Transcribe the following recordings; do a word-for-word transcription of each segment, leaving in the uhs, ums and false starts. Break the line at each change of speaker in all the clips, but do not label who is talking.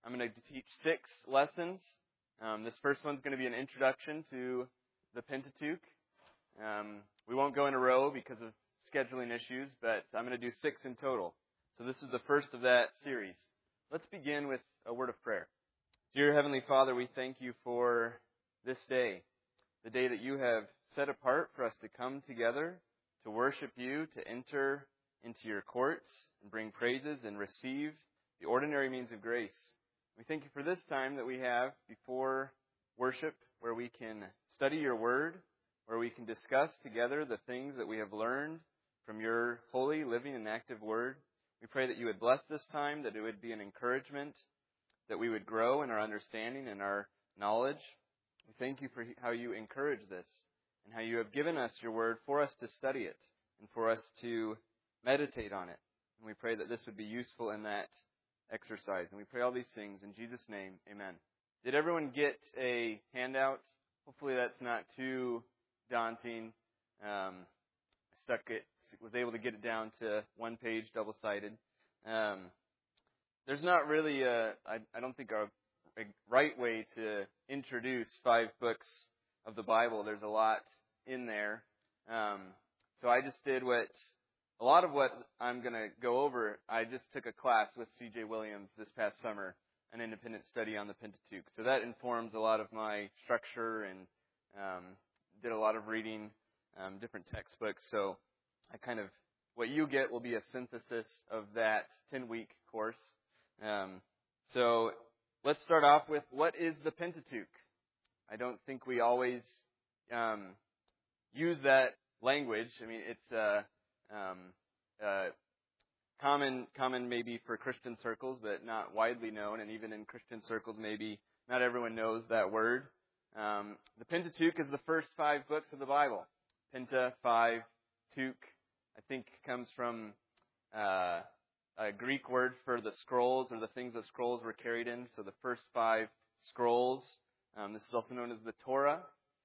I'm going to teach six lessons. Um, this first one's going to be an introduction to the Pentateuch. Um, we won't go in a row because of scheduling issues, but I'm going to do six in total. So this is the first of that series. Let's begin with a word of prayer. Dear Heavenly Father, we thank you for this day, the day that you have set apart for us to come together, to worship you, to enter into your courts and bring praises and receive the ordinary means of grace. We thank you for this time that we have before worship, where we can study your word, where we can discuss together the things that we have learned from your holy, living, and active word. We pray that you would bless this time, that it would be an encouragement, that we would grow in our understanding and our knowledge. We thank you for how you encourage this and how you have given us your word for us to study it and for us to meditate on it. And we pray that this would be useful in that exercise. And we pray all these things in Jesus' name. Amen. Did everyone get a handout? Hopefully that's not too daunting. Um, I stuck it, was able to get it down to one page, double-sided. Um, there's not really a, I, I don't think a, a right way to introduce five books of the Bible. There's a lot in there. Um, so I just did what A lot of what I'm going to go over, I just took a class with C J Williams this past summer, an independent study on the Pentateuch. So that informs a lot of my structure and um, did a lot of reading, um, different textbooks. So I kind of, what you get will be a synthesis of that ten-week course. Um, so let's start off with, what is the Pentateuch? I don't think we always um, use that language. I mean, it's... Uh, Um, uh, common, common maybe for Christian circles, but not widely known. And even in Christian circles, maybe not everyone knows that word. Um, the Pentateuch is the first five books of the Bible. Penta, five, Tuch, I think comes from uh, a Greek word for the scrolls, or the things the scrolls were carried in. So the first five scrolls. Um, this is also known as the Torah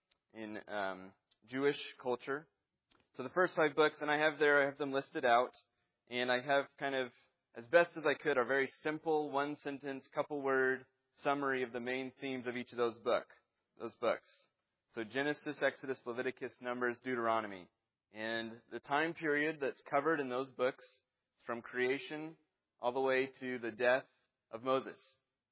in um, Jewish culture. So the first five books, and I have there, I have them listed out, and I have kind of, as best as I could, a very simple one-sentence, couple-word summary of the main themes of each of those book, those books. So Genesis, Exodus, Leviticus, Numbers, Deuteronomy. And the time period that's covered in those books is from creation all the way to the death of Moses.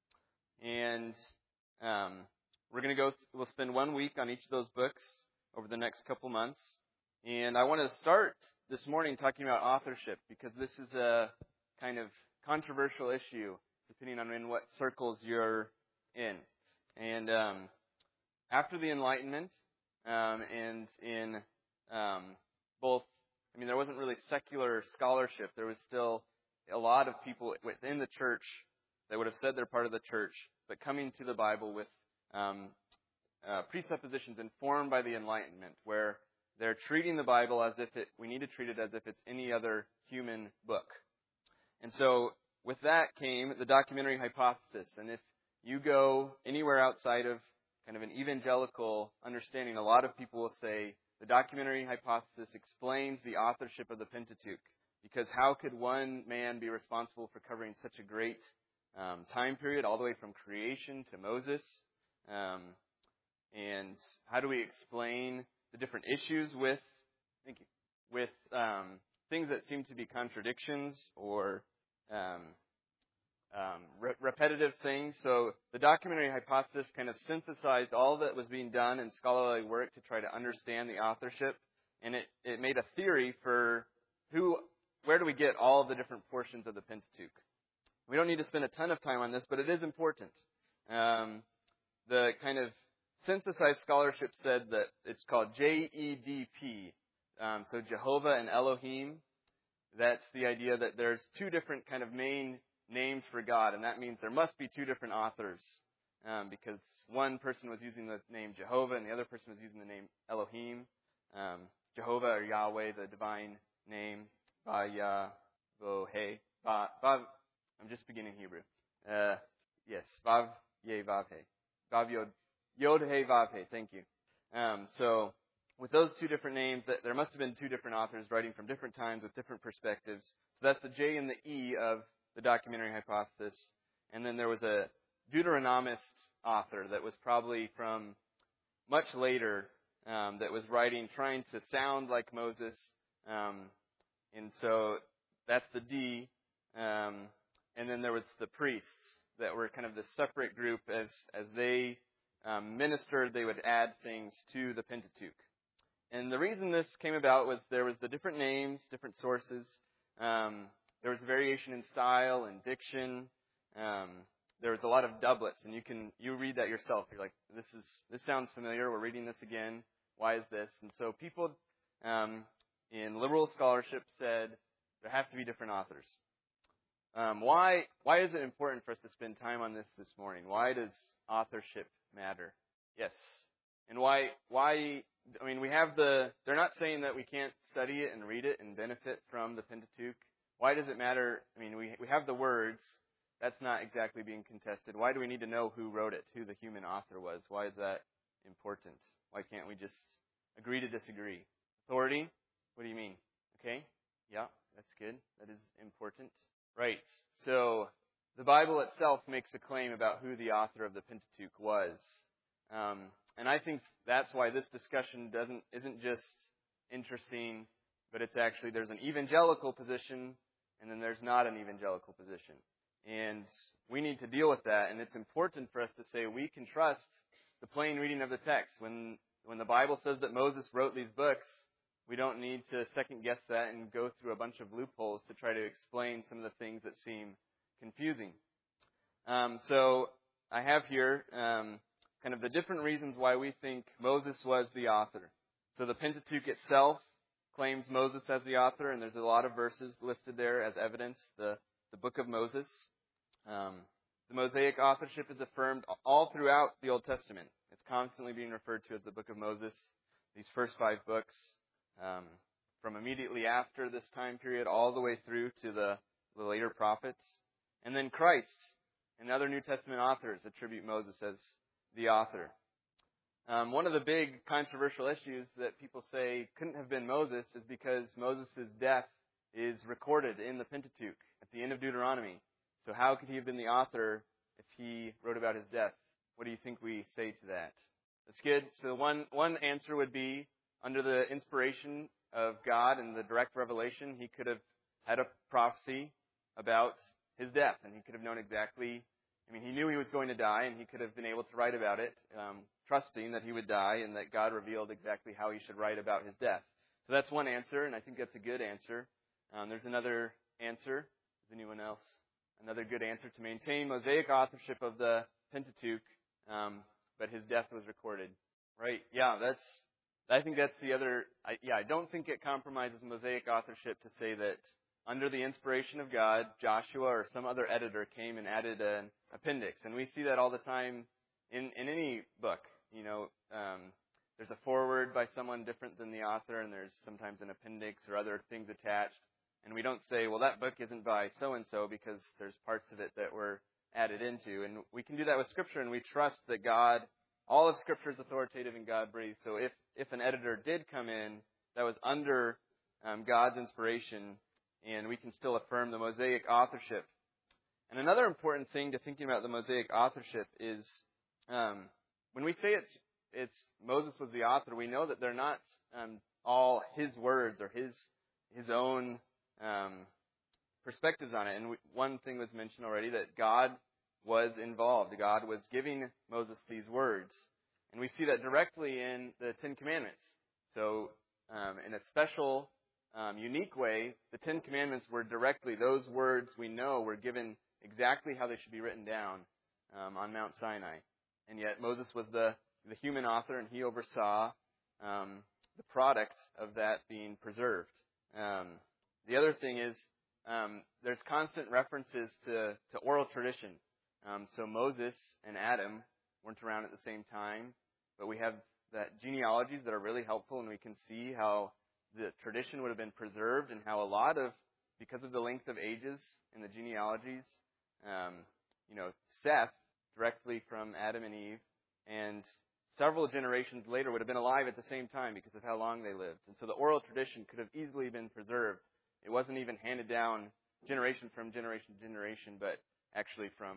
And um, we're going to go, we'll spend one week on each of those books over the next couple months. And I want to start this morning talking about authorship, because this is a kind of controversial issue, depending on in what circles you're in. And um, after the Enlightenment, um, and in um, both, I mean, there wasn't really secular scholarship. There was still a lot of people within the church that would have said they're part of the church, but coming to the Bible with um, uh, presuppositions informed by the Enlightenment, where they're treating the Bible as if it, we need to treat it as if it's any other human book. And so with that came the documentary hypothesis. And if you go anywhere outside of kind of an evangelical understanding, a lot of people will say the documentary hypothesis explains the authorship of the Pentateuch. Because how could one man be responsible for covering such a great um, time period, all the way from creation to Moses? Um, and how do we explain the different issues with, thank you, with um, things that seem to be contradictions or um, um, re- repetitive things. So the documentary hypothesis kind of synthesized all that was being done in scholarly work to try to understand the authorship, and it, it made a theory for who, where do we get all of the different portions of the Pentateuch. We don't need to spend a ton of time on this, but it is important. Um, the kind of synthesized scholarship said that it's called J E D P, um, so Jehovah and Elohim. That's the idea that there's two different kind of main names for God, and that means there must be two different authors, um, because one person was using the name Jehovah and the other person was using the name Elohim. Um, Jehovah or Yahweh, the divine name, Vav-Yah-Vo-He. Vav, I'm just beginning Hebrew. Uh, yes, Vav-Ye-Vav-He. Vav-Yod. Yod-He-Vav-He, thank you. Um, so, with those two different names, that there must have been two different authors writing from different times with different perspectives. So that's the J and the E of the documentary hypothesis. And then there was a Deuteronomist author that was probably from much later, um, that was writing, trying to sound like Moses. Um, and so that's the D. Um, and then there was the priests that were kind of the separate group. As as they um, ministered, they would add things to the Pentateuch. And the reason this came about was there was the different names, different sources. Um, there was variation in style and diction. Um, there was a lot of doublets, and you can you read that yourself. You're like, this is this sounds familiar. We're reading this again. Why is this? And so people um, in liberal scholarship said there have to be different authors. Um, why why is it important for us to spend time on this this morning? Why does authorship matter? Yes. And why why I mean we have the they're not saying that we can't study it and read it and benefit from the Pentateuch. Why does it matter? I mean we we have the words. That's not exactly being contested. Why do we need to know who wrote it, who the human author was? Why is that important? Why can't we just agree to disagree? Authority? What do you mean? Okay? Yeah, that's good. That is important. Right. So the Bible itself makes a claim about who the author of the Pentateuch was. Um, and I think that's why this discussion doesn't isn't just interesting, but it's actually there's an evangelical position and then there's not an evangelical position. And we need to deal with that, and it's important for us to say we can trust the plain reading of the text. When when the Bible says that Moses wrote these books, we don't need to second guess that and go through a bunch of loopholes to try to explain some of the things that seem confusing. Um, so I have here um, kind of the different reasons why we think Moses was the author. So the Pentateuch itself claims Moses as the author, and there's a lot of verses listed there as evidence. The the book of Moses. Um, the Mosaic authorship is affirmed all throughout the Old Testament. It's constantly being referred to as the book of Moses. These first five books, um, from immediately after this time period all the way through to the, the later prophets. And then Christ and other New Testament authors attribute Moses as the author. Um, one of the big controversial issues that people say couldn't have been Moses is because Moses' death is recorded in the Pentateuch at the end of Deuteronomy. So how could he have been the author if he wrote about his death? What do you think we say to that? That's good. So one one answer would be, under the inspiration of God and the direct revelation, he could have had a prophecy about his death, and he could have known exactly, I mean, he knew he was going to die, and he could have been able to write about it, um, trusting that he would die and that God revealed exactly how he should write about his death. So that's one answer, and I think that's a good answer. Um, there's another answer. Is anyone else? Another good answer to maintain Mosaic authorship of the Pentateuch, um, but his death was recorded. Right? Yeah, that's. I think that's the other. I, yeah, I don't think it compromises Mosaic authorship to say that under the inspiration of God, Joshua or some other editor came and added an appendix, and we see that all the time in in any book. You know, um, there's a foreword by someone different than the author, and there's sometimes an appendix or other things attached. And we don't say, well, that book isn't by so-and-so because there's parts of it that were added into. And we can do that with Scripture, and we trust that God, all of Scripture is authoritative and God-breathed. So if, if an editor did come in that was under um, God's inspiration, and we can still affirm the Mosaic authorship. And another important thing to thinking about the Mosaic authorship is um, when we say it's, it's Moses was the author, we know that they're not um, all his words or his his own Um, perspectives on it. And we, one thing was mentioned already, that God was involved. God was giving Moses these words. And we see that directly in the Ten Commandments. So um, in a special, um, unique way, the Ten Commandments were directly, those words we know were given exactly how they should be written down um, on Mount Sinai. And yet Moses was the, the human author, and he oversaw um, the product of that being preserved. Um, The other thing is um, there's constant references to, to oral tradition. Um, so Moses and Adam weren't around at the same time, but we have that genealogies that are really helpful, and we can see how the tradition would have been preserved and how a lot of, because of the length of ages in the genealogies, um, you know, Seth, directly from Adam and Eve, and several generations later would have been alive at the same time because of how long they lived. And so the oral tradition could have easily been preserved. It wasn't even handed down generation from generation to generation, but actually from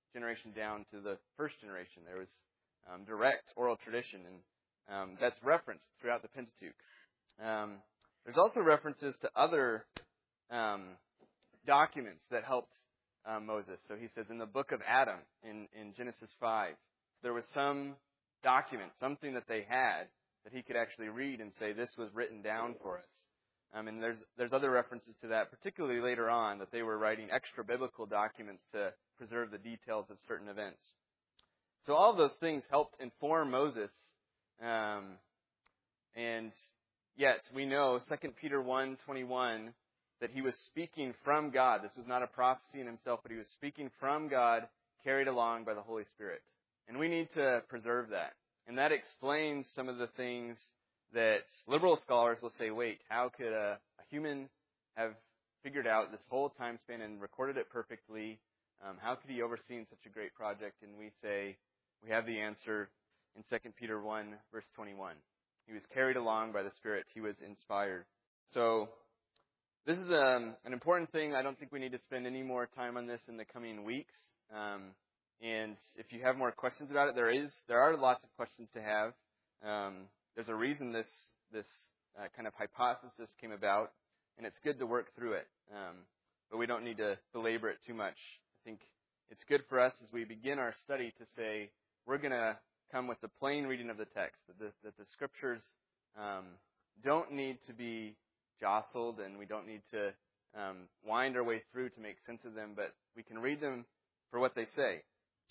generation down to the first generation. There was um, direct oral tradition, and um, that's referenced throughout the Pentateuch. Um, there's also references to other um, documents that helped uh, Moses. So he says in the book of Adam in, in Genesis five, there was some document, something that they had that he could actually read and say, this was written down for us. Um, and there's there's other references to that, particularly later on, that they were writing extra biblical documents to preserve the details of certain events. So all of those things helped inform Moses. Um, and yet we know Second Peter one twenty-one that he was speaking from God. This was not a prophecy in himself, but he was speaking from God, carried along by the Holy Spirit. And we need to preserve that. And that explains some of the things that liberal scholars will say, wait, how could a, a human have figured out this whole time span and recorded it perfectly? Um, how could he overseen such a great project? And we say, we have the answer in Second Peter one, verse twenty-one. He was carried along by the Spirit. He was inspired. So this is um, an important thing. I don't think we need to spend any more time on this in the coming weeks. Um, and if you have more questions about it, there is there are lots of questions to have. Um, There's a reason this this uh, kind of hypothesis came about, and it's good to work through it. Um, but we don't need to belabor it too much. I think it's good for us as we begin our study to say we're going to come with the plain reading of the text, that the, that the Scriptures um, don't need to be jostled, and we don't need to um, wind our way through to make sense of them, but we can read them for what they say.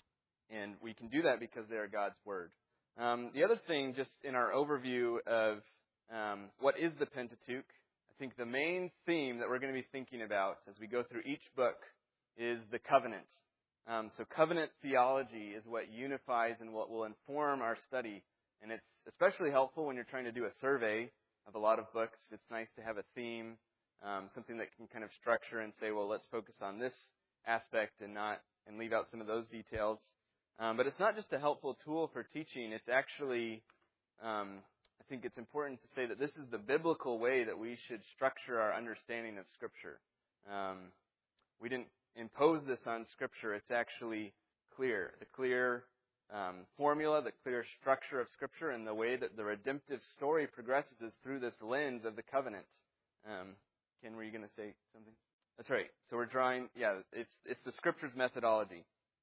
And we can do that because they are God's Word. Um, the other thing, just in our overview of um, what is the Pentateuch, I think the main theme that we're going to be thinking about as we go through each book is the covenant. Um, so covenant theology is what unifies and what will inform our study. And it's especially helpful when you're trying to do a survey of a lot of books. It's nice to have a theme, um, something that can kind of structure and say, well, let's focus on this aspect and not and leave out some of those details. Um, but it's not just a helpful tool for teaching. It's actually, um, I think it's important to say that this is the biblical way that we should structure our understanding of Scripture. Um, we didn't impose this on Scripture. It's actually clear. The clear um, formula, the clear structure of Scripture, and the way that the redemptive story progresses is through this lens of the covenant. Um, Ken, were you going to say something? That's right. So we're drawing, yeah, it's it's the Scripture's methodology.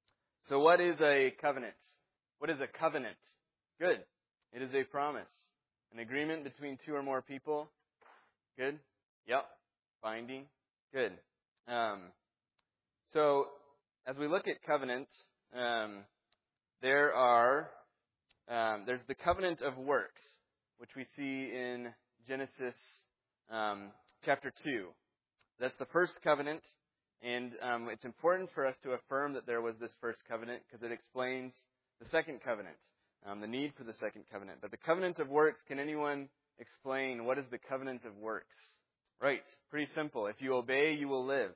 So what is a covenant? What is a covenant? Good. It is a promise. An agreement between two or more people. Good. Yep. Binding. Good. Um, so as we look at covenant, um, there are um, there's the covenant of works, which we see in Genesis um, chapter two. That's the first covenant. And um, it's important for us to affirm that there was this first covenant because it explains the second covenant, um, the need for the second covenant. But the covenant of works, can anyone explain what is the covenant of works? Right, pretty simple. If you obey, you will live.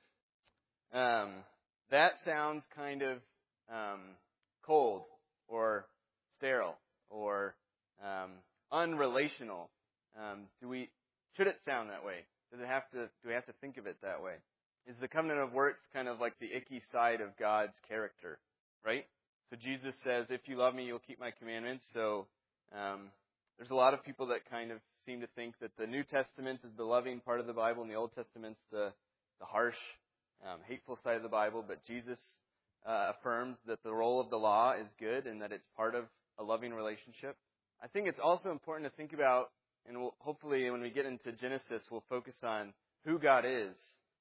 Um, that sounds kind of um, cold or sterile or um, unrelational. Um, do we? Should it sound that way? Does it have to? Do we have to think of it that way? Is the covenant of works kind of like the icky side of God's character, right? So Jesus says, if you love me, you'll keep my commandments. So um, there's a lot of people that kind of seem to think that the New Testament is the loving part of the Bible and the Old Testament's the, the harsh, um, hateful side of the Bible. But Jesus uh, affirms that the role of the law is good and that it's part of a loving relationship. I think it's also important to think about, and we'll, hopefully when we get into Genesis, we'll focus on who God is.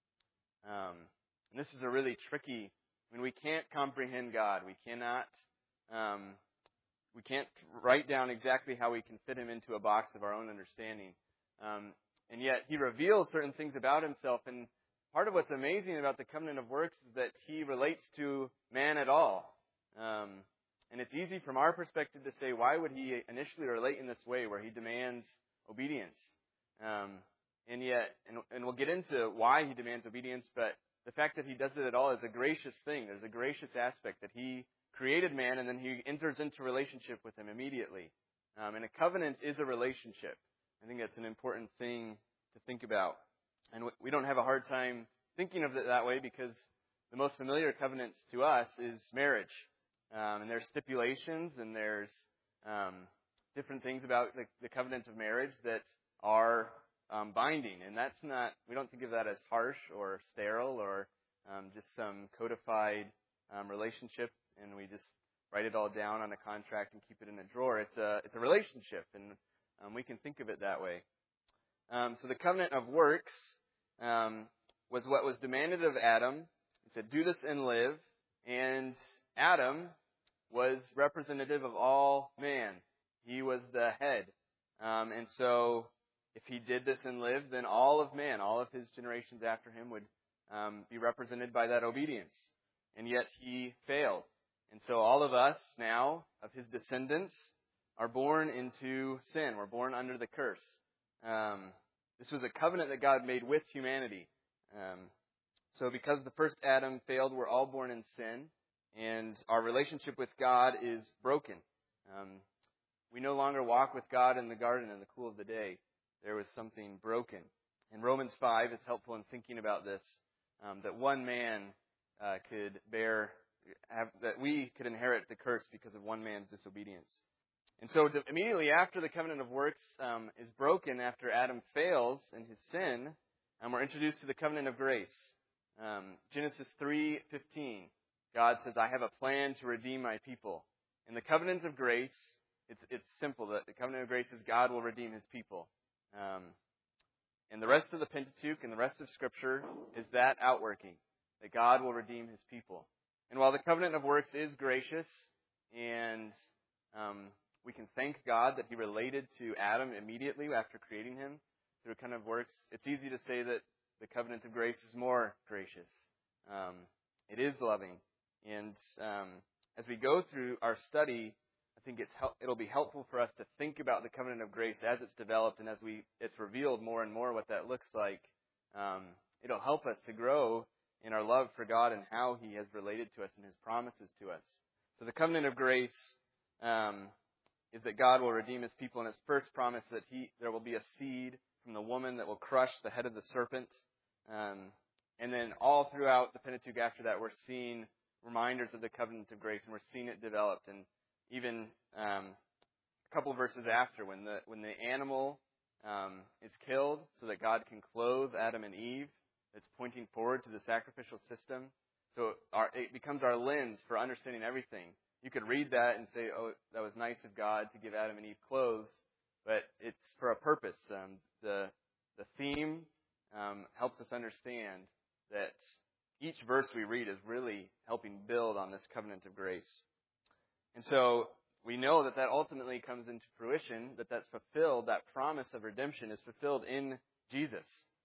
Um, and this is a really tricky, I mean, we can't comprehend God. We cannot, um, we can't write down exactly how we can fit Him into a box of our own understanding. Um, and yet, He reveals certain things about Himself. And part of what's amazing about the covenant of works is that He relates to man at all. Um, and it's easy from our perspective to say, why would He initially relate in this way where He demands obedience? Um, And yet, and, and we'll get into why He demands obedience, but the fact that He does it at all is a gracious thing. There's a gracious aspect that He created man and then He enters into relationship with him immediately. Um, and a covenant is a relationship. I think that's an important thing to think about. And we don't have a hard time thinking of it that way because the most familiar covenant to us is marriage. Um, and there's stipulations and there's um, different things about the, the covenant of marriage that are um, binding. And that's not, we don't think of that as harsh or sterile or um, just some codified um, relationship and we just write it all down on a contract and keep it in a drawer. It's a, it's a relationship, and um, we can think of it that way. Um, so the covenant of works um, was what was demanded of Adam. It said, do this and live. And Adam was representative of all man. He was the head. Um, and so if he did this and lived, then all of man, all of his generations after him would um, be represented by that obedience. And yet he failed. And so all of us now, of his descendants, are born into sin. We're born under the curse. Um, this was a covenant that God made with humanity. Um, so because the first Adam failed, we're all born in sin. And our relationship with God is broken. Um, we no longer walk with God in the garden in the cool of the day. There was something broken. And Romans five is helpful in thinking about this, um, that one man uh, could bear Have, that we could inherit the curse because of one man's disobedience. And so to, immediately after the covenant of works um, is broken, after Adam fails in his sin, um, we're introduced to the covenant of grace. Um, Genesis three fifteen, God says, I have a plan to redeem my people. In the covenant of grace, it's, it's simple. The, the covenant of grace is God will redeem his people. Um, and the rest of the Pentateuch and the rest of Scripture is that outworking, that God will redeem his people. And while the covenant of works is gracious, and um, we can thank God that he related to Adam immediately after creating him through a covenant of works, it's easy to say that the covenant of grace is more gracious. Um, it is loving. And um, as we go through our study, I think it's hel- it'll be helpful for us to think about the covenant of grace as it's developed and as we it's revealed more and more what that looks like. Um, it'll help us to grow in our love for God and how he has related to us and his promises to us. So the covenant of grace um, is that God will redeem his people, and his first promise that he there will be a seed from the woman that will crush the head of the serpent. Um, and then all throughout the Pentateuch after that, we're seeing reminders of the covenant of grace, and we're seeing it developed. And even um, a couple verses after, when the when the animal um, is killed so that God can clothe Adam and Eve, it's pointing forward to the sacrificial system. So our, it becomes our lens for understanding everything. You could read that and say, oh, that was nice of God to give Adam and Eve clothes, but it's for a purpose. Um, the the theme um, helps us understand that each verse we read is really helping build on this covenant of grace. And so we know that that ultimately comes into fruition, that that's fulfilled, that promise of redemption is fulfilled in Jesus.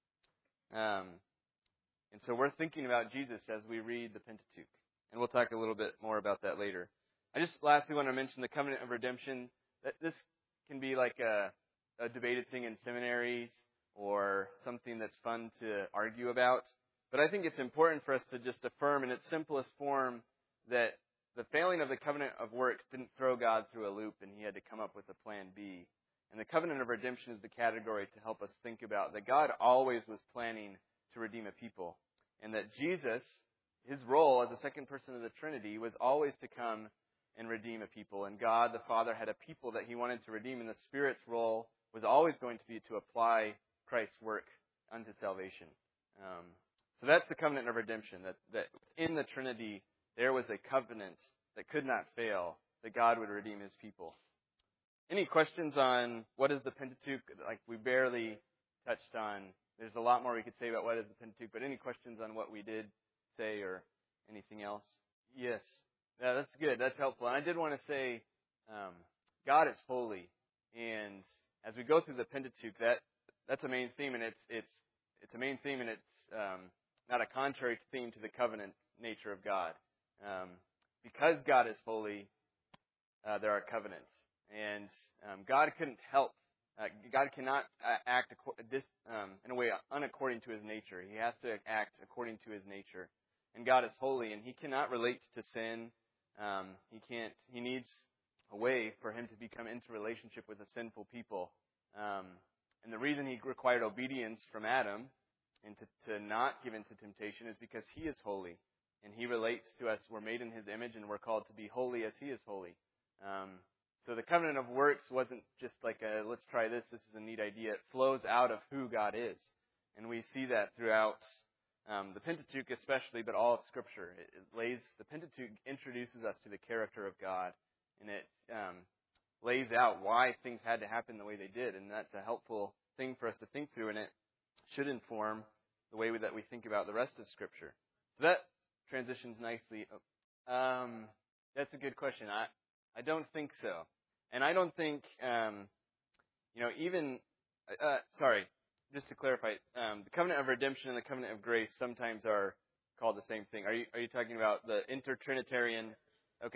Um, and so we're thinking about Jesus as we read the Pentateuch. And we'll talk a little bit more about that later. I just lastly want to mention the covenant of redemption. That this can be like a, a debated thing in seminaries or something that's fun to argue about. But I think it's important for us to just affirm in its simplest form that the failing of the covenant of works didn't throw God through a loop and he had to come up with a plan B. And the covenant of redemption is the category to help us think about that God always was planning to redeem a people. And that Jesus, his role as the second person of the Trinity, was always to come and redeem a people. And God, the Father, had a people that he wanted to redeem. And the Spirit's role was always going to be to apply Christ's work unto salvation. Um, so that's the covenant of redemption, that, that in the Trinity there was a covenant that could not fail, that God would redeem his people. Any questions on what is the Pentateuch? Like we barely touched on. There's a lot more we could say about what is the Pentateuch, but any questions on what we did say or anything else? Yes. Yeah, that's good. That's helpful. And I did want to say, um, God is holy. And as we go through the Pentateuch, that that's a main theme, and it's it's it's a main theme, and it's um, not a contrary theme to the covenant nature of God. Um, because God is holy, uh, there are covenants. And um, God couldn't help. Uh, God cannot uh, act acco- this, um, in a way unaccording to his nature. He has to act according to his nature. And God is holy, and he cannot relate to sin. Um, he can't. He needs a way for him to become into relationship with a sinful people. Um, and the reason he required obedience from Adam and to, to not give in to temptation is because he is holy. and He relates to us. We're made in His image, and we're called to be holy as He is holy. Um, so the covenant of works wasn't just like a, let's try this, this is a neat idea. It flows out of who God is. And we see that throughout um, the Pentateuch especially, but all of Scripture. It, it lays, the Pentateuch introduces us to the character of God, and it um, lays out why things had to happen the way they did. And that's a helpful thing for us to think through, and it should inform the way that we think about the rest of Scripture. So that transitions nicely. Um, that's a good question. I, I don't think so. And I don't think, um, you know, even, uh, sorry, just to clarify, um, the covenant of redemption and the covenant of grace sometimes are called the same thing. Are you, are you talking about the intertrinitarian? Okay.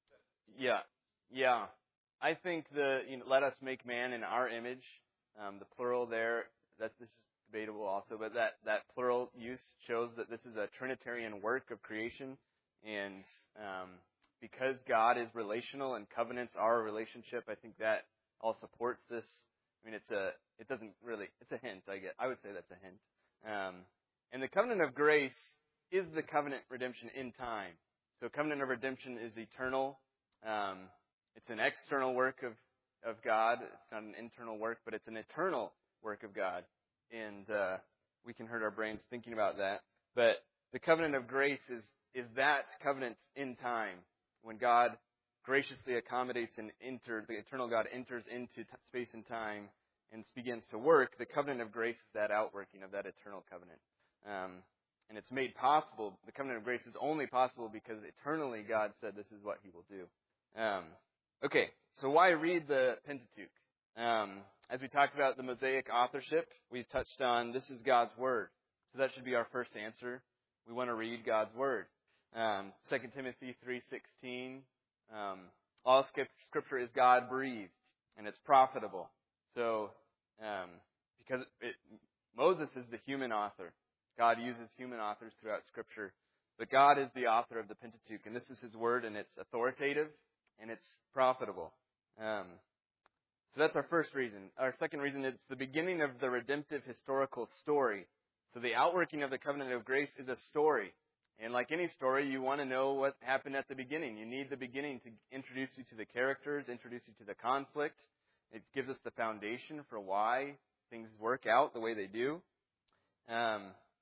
Yeah. Yeah. I think the, you know, let us make man in our image, um, the plural there, that this is debatable also, but that, that plural use shows that this is a Trinitarian work of creation. And um, because God is relational and covenants are a relationship, I think that all supports this. I mean, it's a, it doesn't really, it's a hint, I guess. I would say that's a hint. Um, and the covenant of grace is the covenant redemption in time. So covenant of redemption is eternal. Um, it's an external work of, of God. It's not an internal work, but it's an eternal work of God. And uh, we can hurt our brains thinking about that. But the covenant of grace is, is that covenant in time, when God graciously accommodates and enter, the eternal God enters into t- space and time and begins to work. The covenant of grace is that outworking of that eternal covenant. Um, and it's made possible. The covenant of grace is only possible because eternally God said this is what He will do. Um, okay, so why read the Pentateuch? Um, as we talked about the Mosaic authorship, we've touched on this is God's Word. So that should be our first answer. We want to read God's Word. Um, Second Timothy three sixteen, um, all Scripture is God-breathed, and it's profitable. So, um, because it, Moses is the human author. God uses human authors throughout Scripture. But God is the author of the Pentateuch, and this is His Word, and it's authoritative, and it's profitable. Um, so that's our first reason. Our second reason, it's the beginning of the redemptive historical story. So the outworking of the covenant of grace is a story. And like any story, you want to know what happened at the beginning. You need the beginning to introduce you to the characters, introduce you to the conflict. It gives us the foundation for why things work out the way they do. Um,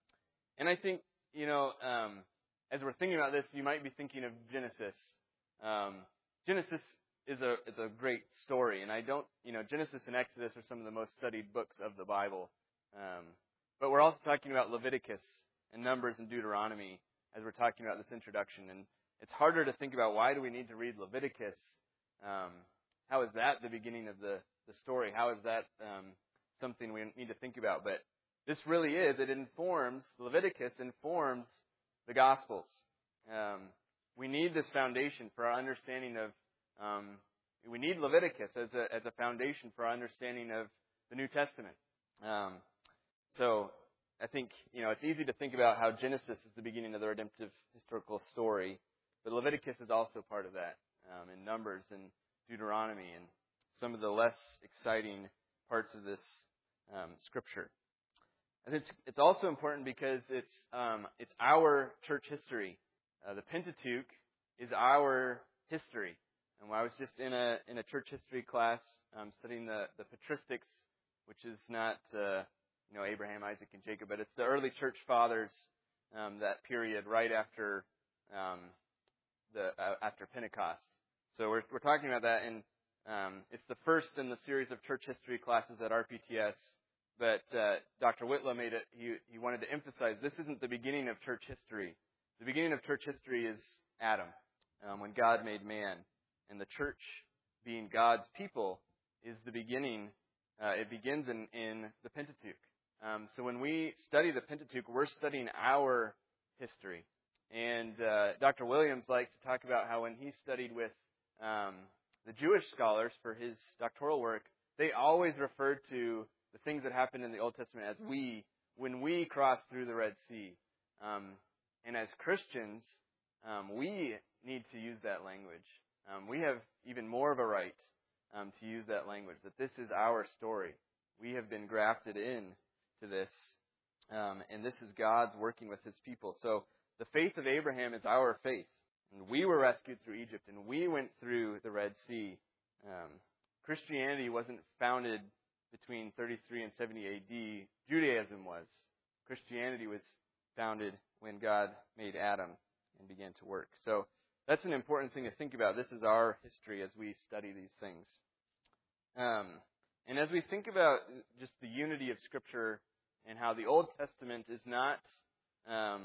and I think, you know, um, as we're thinking about this, you might be thinking of Genesis. Um, Genesis is a is a great story, and I don't, you know, Genesis and Exodus are some of the most studied books of the Bible. Um, but we're also talking about Leviticus and Numbers and Deuteronomy as we're talking about this introduction. And it's harder to think about, why do we need to read Leviticus? Um, how is that the beginning of the, the story? How is that um, something we need to think about? But this really is, it informs, Leviticus informs the Gospels. Um, we need this foundation for our understanding of, um, we need Leviticus as a, as a foundation for our understanding of the New Testament. Um, so I think, you know, it's easy to think about how Genesis is the beginning of the redemptive historical story, but Leviticus is also part of that, um, in Numbers and Deuteronomy and some of the less exciting parts of this um, scripture. And it's it's also important because it's um, it's our church history. Uh, the Pentateuch is our history. And I was just in a in a church history class um, studying the the patristics, which is not uh, you know Abraham, Isaac, and Jacob, but it's the early church fathers. Um, that period right after um, the uh, after Pentecost. So we're we're talking about that, and um, it's the first in the series of church history classes at R P T S. But uh, Doctor Whitlow made it. He he wanted to emphasize this isn't the beginning of church history. The beginning of church history is Adam, um, when God made man, and the church, being God's people, is the beginning. Uh, it begins in in the Pentateuch. Um, so when we study the Pentateuch, we're studying our history. And uh, Doctor Williams likes to talk about how when he studied with um, the Jewish scholars for his doctoral work, they always referred to the things that happened in the Old Testament as we, when we crossed through the Red Sea. Um, and as Christians, um, we need to use that language. Um, we have even more of a right um, to use that language, that this is our story. We have been grafted in to this, um, and this is God's working with His people. So the faith of Abraham is our faith. And we were rescued through Egypt, and we went through the Red Sea. Um, Christianity wasn't founded between thirty-three and seventy A D. Judaism was. Christianity was founded when God made Adam and began to work. So that's an important thing to think about. This is our history as we study these things. Um, and as we think about just the unity of Scripture and how the Old Testament is not, um,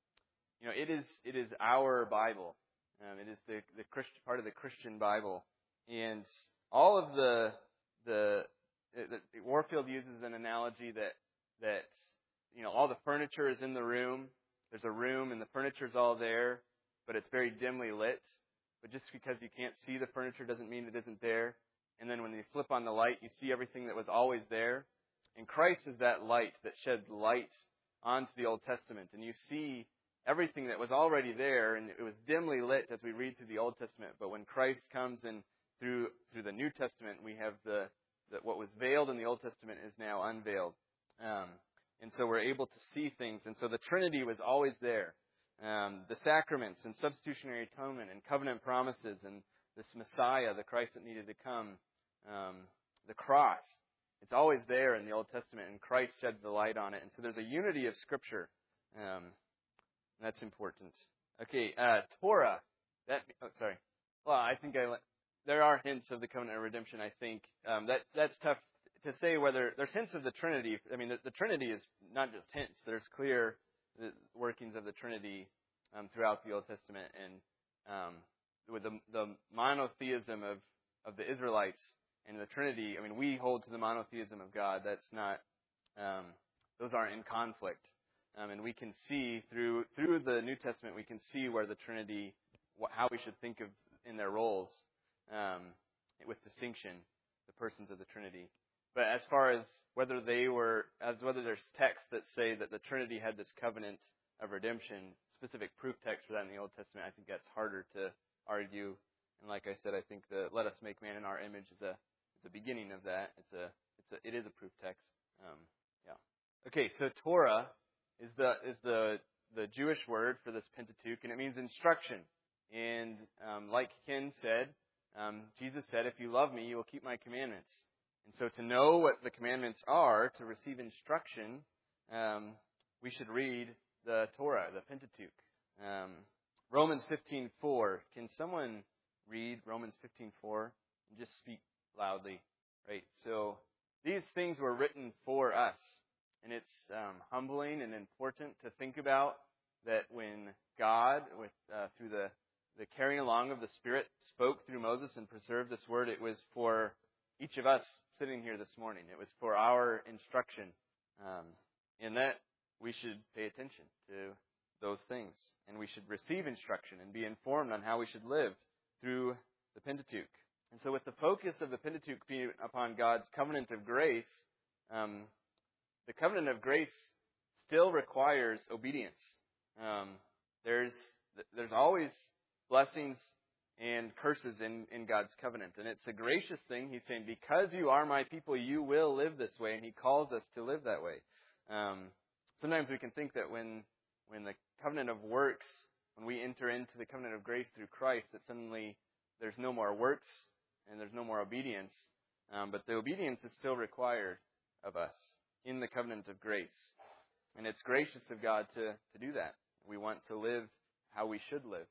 you know, it is it is our Bible. Um, it is the the Christian part of the Christian Bible, and all of the the, the Warfield uses an analogy that that you know all the furniture is in the room. There's a room and the furniture's all there, but it's very dimly lit. But just because you can't see the furniture doesn't mean it isn't there. And then when you flip on the light, you see everything that was always there. And Christ is that light that sheds light onto the Old Testament. And you see everything that was already there, and it was dimly lit as we read through the Old Testament. But when Christ comes in through through the New Testament, we have the, the what was veiled in the Old Testament is now unveiled. Um, and so we're able to see things. And so the Trinity was always there. Um, the sacraments and substitutionary atonement and covenant promises and this Messiah, the Christ that needed to come, um, the cross. It's always there in the Old Testament, and Christ sheds the light on it. And so there's a unity of Scripture. Um, that's important. Okay, uh, Torah. That oh, sorry. Well, I think I there are hints of the covenant of redemption. I think um, that that's tough to say whether there's hints of the Trinity. I mean, the, the Trinity is not just hints. There's clear workings of the Trinity um, throughout the Old Testament, and um, with the, the monotheism of, of the Israelites and the Trinity. I mean, we hold to the monotheism of God. That's not; um, those aren't in conflict, um, and we can see through through the New Testament. We can see where the Trinity, how we should think of in their roles, um, with distinction, the persons of the Trinity. But as far as whether they were, as whether there's texts that say that the Trinity had this covenant of redemption, specific proof text for that in the Old Testament, I think that's harder to argue. And like I said, I think the "Let us make man in our image" is a is a beginning of that. It's a it's a it is a proof text. Um, yeah. Okay, so Torah is the is the the Jewish word for this Pentateuch, and it means instruction. And um, like Ken said, um, Jesus said, "If you love me, you will keep my commandments." And so to know what the commandments are, to receive instruction, um, we should read the Torah, the Pentateuch. Um, Romans fifteen four. Can someone read Romans fifteen four and just speak loudly? Right. So these things were written for us. And it's um, humbling and important to think about that when God, with uh, through the, the carrying along of the Spirit, spoke through Moses and preserved this word, it was for each of us sitting here this morning. It was for our instruction. Um, and that we should pay attention to those things. And we should receive instruction and be informed on how we should live through the Pentateuch. And so with the focus of the Pentateuch being upon God's covenant of grace, um, the covenant of grace still requires obedience. Um, there's there's always blessings and curses in, in God's covenant. And it's a gracious thing. He's saying, because you are my people, you will live this way. And He calls us to live that way. Um, sometimes we can think that when when the covenant of works, when we enter into the covenant of grace through Christ, that suddenly there's no more works and there's no more obedience. Um, but the obedience is still required of us in the covenant of grace. And it's gracious of God to, to do that. We want to live how we should live.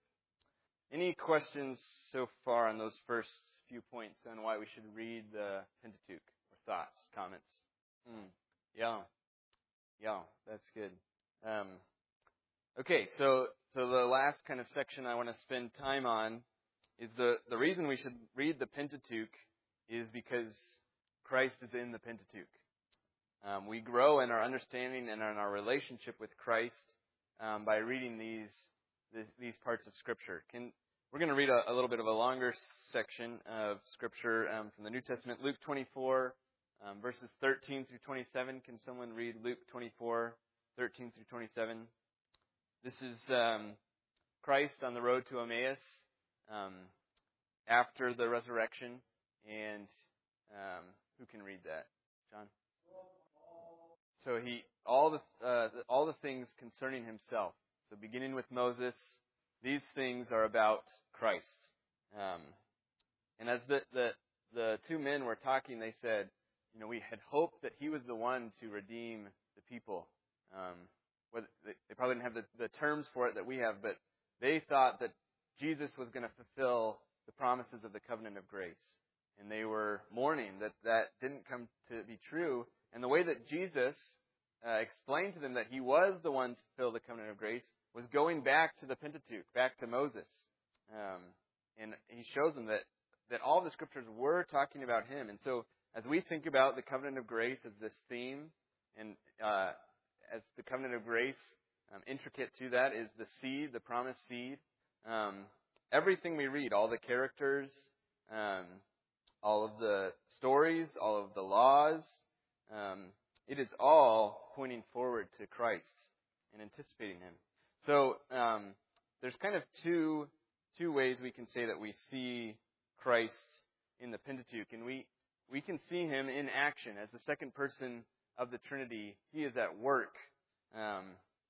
Any questions so far on those first few points on why we should read the Pentateuch? Or thoughts, comments? Mm, yeah. Yeah, that's good. Um, okay, so so the last kind of section I want to spend time on is the, the reason we should read the Pentateuch is because Christ is in the Pentateuch. Um, we grow in our understanding and in our relationship with Christ um, by reading these, these these parts of Scripture. Can We're going to read a, a little bit of a longer section of Scripture um, from the New Testament, Luke twenty-four, um, verses thirteen through twenty-seven. Can someone read Luke twenty-four, thirteen through twenty-seven? This is um, Christ on the road to Emmaus um, after the resurrection. And um, who can read that? John? So he all the uh, all the things concerning himself. So beginning with Moses, these things are about Christ. Um, and as the, the the two men were talking, they said, you know, we had hoped that he was the one to redeem the people. Um, whether, they probably didn't have the, the terms for it that we have, but they thought that Jesus was going to fulfill the promises of the covenant of grace. And they were mourning that that didn't come to be true. And the way that Jesus uh, explained to them that he was the one to fulfill the covenant of grace was going back to the Pentateuch, back to Moses. Um, and he shows them that, that all the scriptures were talking about him. And so as we think about the covenant of grace as this theme, and uh, as the covenant of grace, um, intricate to that is the seed, the promised seed. Um, everything we read, all the characters, um, all of the stories, all of the laws, um, it is all pointing forward to Christ and anticipating him. So um, there's kind of two two ways we can say that we see Christ in the Pentateuch, and we we can see him in action as the second person of the Trinity. He is at work. Um,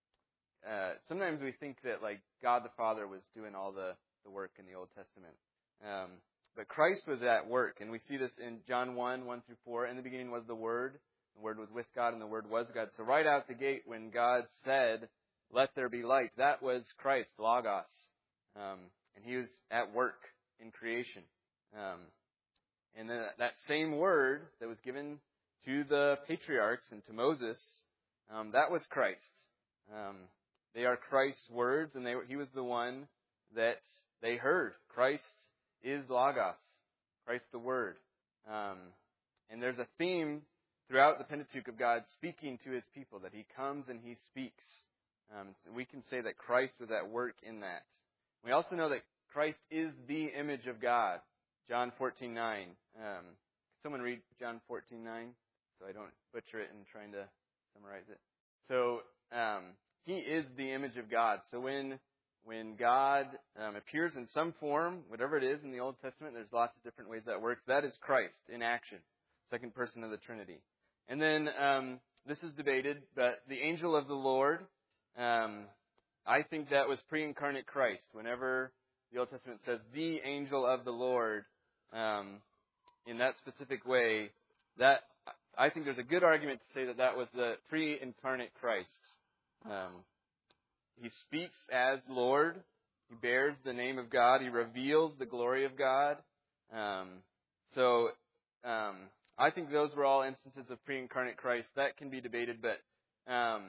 uh, sometimes we think that like God the Father was doing all the, the work in the Old Testament. Um, but Christ was at work, and we see this in John one, one through four. In the beginning was the Word. The Word was with God, and the Word was God. So right out the gate, when God said, "Let there be light," that was Christ, Logos. Um, and he was at work in creation. Um, and then that same Word that was given to the patriarchs and to Moses, um, that was Christ. Um, they are Christ's words, and they, he was the one that they heard. Christ is Logos, Christ the Word. Um, and there's a theme throughout the Pentateuch of God speaking to his people, that he comes and he speaks. Um, so we can say that Christ was at work in that. We also know that Christ is the image of God. John fourteen nine. Um, can someone read John fourteen nine so I don't butcher it in trying to summarize it? So um, he is the image of God. So when when God um, appears in some form, whatever it is in the Old Testament, there's lots of different ways that works. That is Christ in action, second person of the Trinity. And then um, this is debated, but the angel of the Lord, um, I think that was pre-incarnate Christ. Whenever the Old Testament says the angel of the Lord um, in that specific way, that I think there's a good argument to say that that was the pre-incarnate Christ. Um, he speaks as Lord. He bears the name of God. He reveals the glory of God. Um, so um, I think those were all instances of pre-incarnate Christ. That can be debated, but um,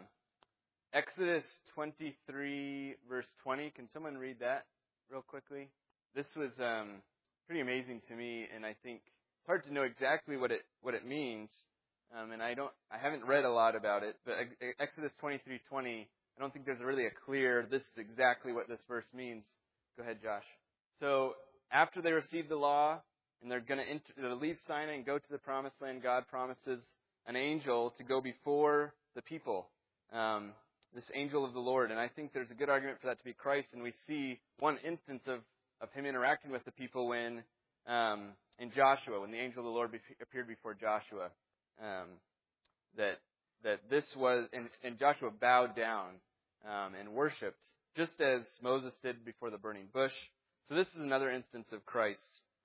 Exodus twenty-three, verse twenty. Can someone read that real quickly? This was um, pretty amazing to me, and I think it's hard to know exactly what it what it means. Um, and I don't, I haven't read a lot about it. But Exodus twenty-three twenty, I don't think there's really a clear, this is exactly what this verse means. Go ahead, Josh. So after they receive the law, and they're going to leave Sinai and go to the promised land, God promises an angel to go before the people. Um, this angel of the Lord. And I think there's a good argument for that to be Christ. And we see one instance of, of him interacting with the people when, um, in Joshua, when the angel of the Lord be- appeared before Joshua. Um, that that this was, and, and Joshua bowed down um, and worshipped, just as Moses did before the burning bush. So this is another instance of Christ.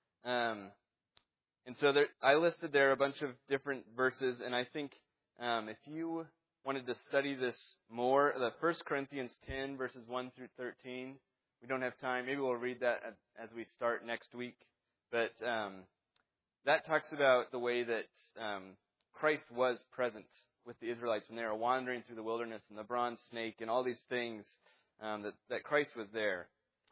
Um, and so there, I listed there a bunch of different verses, and I think um, if you wanted to study this more, the First Corinthians ten, verses one through thirteen, we don't have time. Maybe we'll read that as we start next week. But um, that talks about the way that um, Christ was present with the Israelites when they were wandering through the wilderness, and the bronze snake and all these things, um, that, that Christ was there.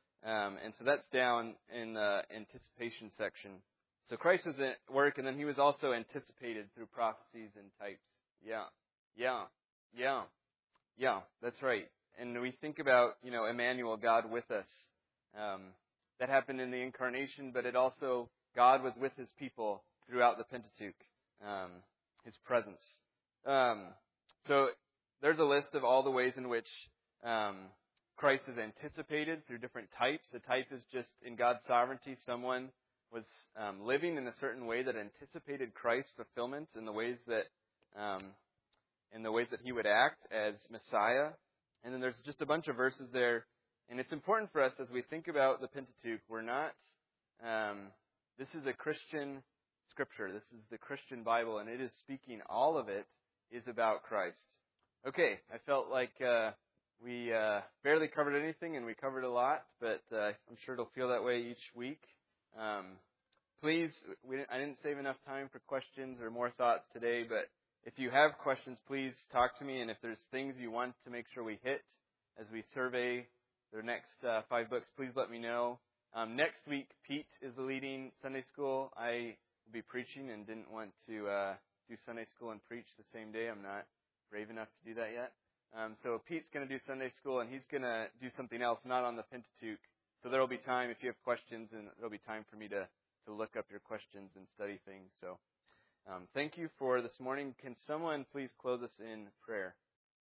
Um, and so that's down in the anticipation section. So Christ was at work, and then he was also anticipated through prophecies and types. Yeah, yeah, yeah, yeah, that's right. And we think about, you know, Emmanuel, God with us. Um, that happened in the incarnation, but it also, God was with his people throughout the Pentateuch. Um, his presence. Um, so there's a list of all the ways in which um, Christ is anticipated through different types. A type is just in God's sovereignty. Someone was um, living in a certain way that anticipated Christ's fulfillment in the ways that um, in the ways that he would act as Messiah. And then there's just a bunch of verses there. And it's important for us as we think about the Pentateuch, we're not, um, this is a Christian scripture. This is the Christian Bible, and it is speaking, all of it is about Christ. Okay, I felt like uh, we uh, barely covered anything, and we covered a lot, but uh, I'm sure it'll feel that way each week. Um, please, we, I didn't save enough time for questions or more thoughts today, but if you have questions, please talk to me, and if there's things you want to make sure we hit as we survey the next uh, five books, please let me know. Um, next week, Pete is the leading Sunday school. I will be preaching and didn't want to uh, do Sunday school and preach the same day. I'm not brave enough to do that yet. Um, so Pete's going to do Sunday school, and he's going to do something else, not on the Pentateuch. So there will be time, if you have questions, and there will be time for me to, to look up your questions and study things. So um, thank you for this morning. Can someone please close us in prayer?